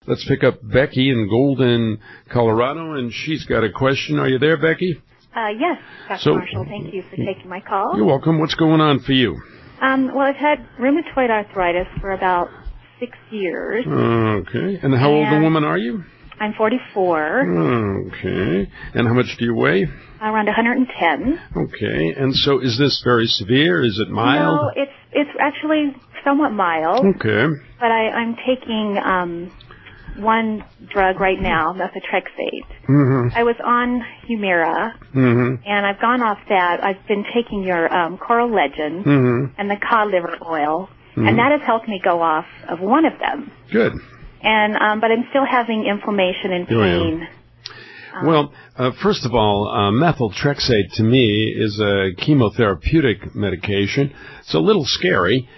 Let's pick up Becky in Golden, Colorado, and she's got a question. Are you there, Becky? Yes, Dr. Marshall. Thank you for taking my call. You're welcome. What's going on for you? Well, I've had rheumatoid arthritis for about 6 years. Okay. And how old a woman are you? I'm 44. Okay. And how much do you weigh? Around 110. Okay. And so is this very severe? Is it mild? No, it's actually somewhat mild. Okay. But I'm taking one drug right now, methotrexate. Mm-hmm. I was on Humira, and I've gone off that. I've been taking your Coral Legend and the cod liver oil, and that has helped me go off of one of them. Good. And but I'm still having inflammation and pain. Well, first of all, methotrexate to me is a chemotherapeutic medication. It's a little scary,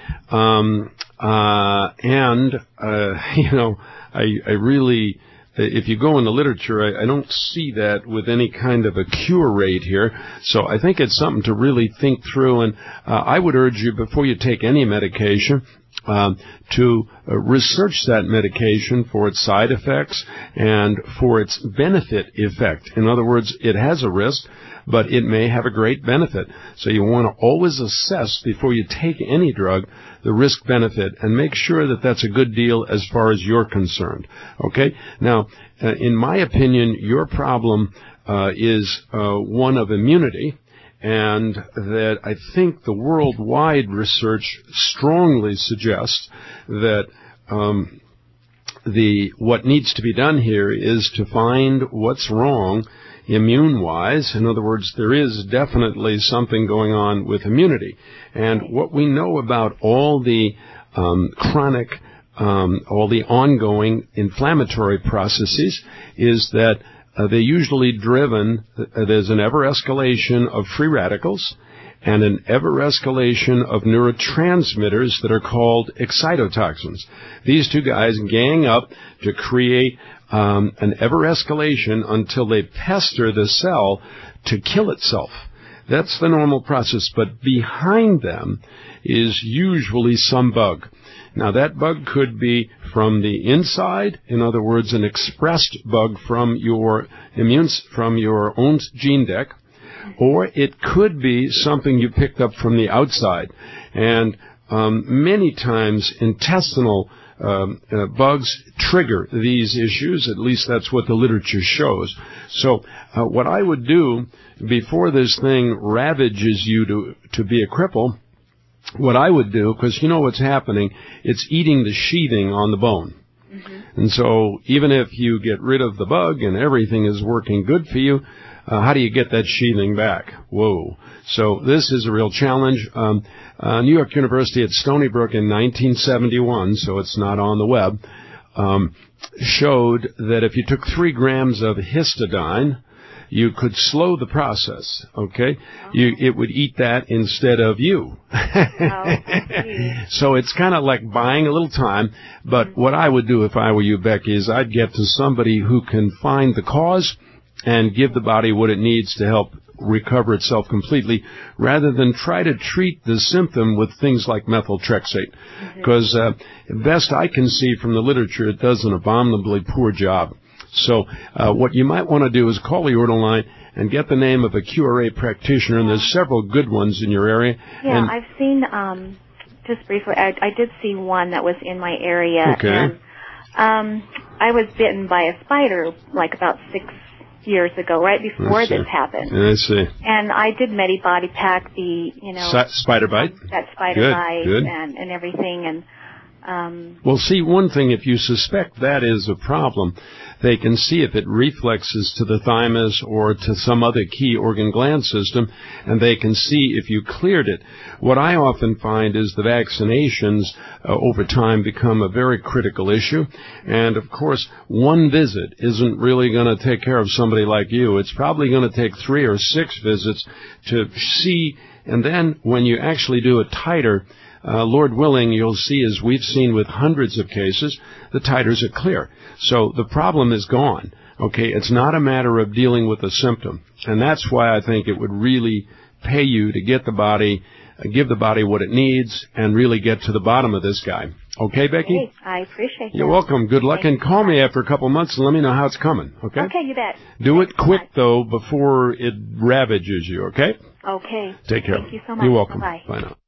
I really, if you go in the literature, I don't see that with any kind of a cure rate here. So I think it's something to really think through. And I would urge you, before you take any medication, to research that medication for its side effects and for its benefit effect. In other words, it has a risk, but it may have a great benefit. So you want to always assess, before you take any drug, the risk-benefit, and make sure that that's a good deal as far as you're concerned. Okay? Now, in my opinion, your problem is one of immunity, and that I think the worldwide research strongly suggests that what needs to be done here is to find what's wrong immune-wise. In other words, there is definitely something going on with immunity. And what we know about all the chronic, all the ongoing inflammatory processes is that they're usually driven, there's an ever-escalation of free radicals and an ever-escalation of neurotransmitters that are called excitotoxins. These two guys gang up to create an ever-escalation until they pester the cell to kill itself. That's the normal process, but behind them is usually some bug. Now, that bug could be from the inside, in other words, an expressed bug from your own gene deck, or it could be something you picked up from the outside. And many times intestinal bugs trigger these issues. At least that's what the literature shows. So what I would do before this thing ravages you to be a cripple, what I would do, because you know what's happening, it's eating the sheathing on the bone. And so even if you get rid of the bug and everything is working good for you, how do you get that sheathing back? Whoa. So this is a real challenge. New York University at Stony Brook in 1971, so it's not on the web, showed that if you took 3 grams of histidine, you could slow the process, okay? It would eat that instead of you. So it's kind of like buying a little time. But what I would do if I were you, Becky, is I'd get to somebody who can find the cause and give the body what it needs to help recover itself completely, rather than try to treat the symptom with things like methotrexate. Because best I can see from the literature, it does an abominably poor job. So what you might want to do is call the order line and get the name of a QRA practitioner, and there's several good ones in your area. Yeah, and I've seen, just briefly, I did see one that was in my area. Okay. And I was bitten by a spider like about 6 years ago, right before this happened. I see. And I did Medibody Pack, spider bite? That spider bite good. And everything. And well, see, one thing, if you suspect that is a problem, they can see if it reflexes to the thymus or to some other key organ gland system, and they can see if you cleared it. What I often find is the vaccinations over time become a very critical issue. And, of course, one visit isn't really going to take care of somebody like you. It's probably going to take 3 or 6 visits to see, and then when you actually do a titer, Lord willing, you'll see, as we've seen with hundreds of cases, the titers are clear. So the problem is gone. Okay, it's not a matter of dealing with a symptom. And that's why I think it would really pay you to get the body give the body what it needs, and really get to the bottom of this guy. Okay, Becky? Hey, I appreciate that. You're welcome. Good luck, and call me after a couple months and let me know how it's coming, okay? Okay, you bet. Do it quick, though, before it ravages you, okay? Okay. Take care. Thank you so much. You're welcome. Bye-bye. Bye now.